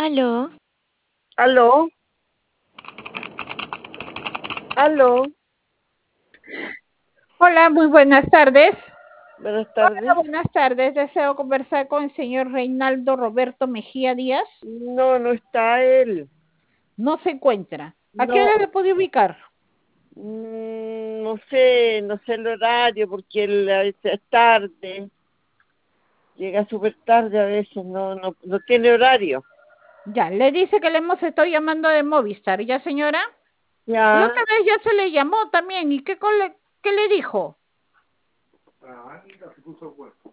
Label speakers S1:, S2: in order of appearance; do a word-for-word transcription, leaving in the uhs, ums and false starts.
S1: Aló.
S2: Aló, aló,
S3: Hola, muy buenas tardes.
S2: buenas
S3: Hola,
S2: tardes.
S3: buenas tardes. Deseo conversar con el señor Reinaldo Roberto Mejía Díaz.
S2: No, no está él.
S3: No se encuentra. ¿A qué
S2: No,
S3: hora le puede ubicar?
S2: mm, no sé, no sé el horario porque él a veces es tarde, llega súper tarde a veces, no, no, no tiene horario.
S3: Ya, le dice que le hemos estado llamando de Movistar. ¿Ya, señora? La
S2: Ya,
S3: otra vez ya se le llamó también. ¿Y qué, cole- qué le dijo?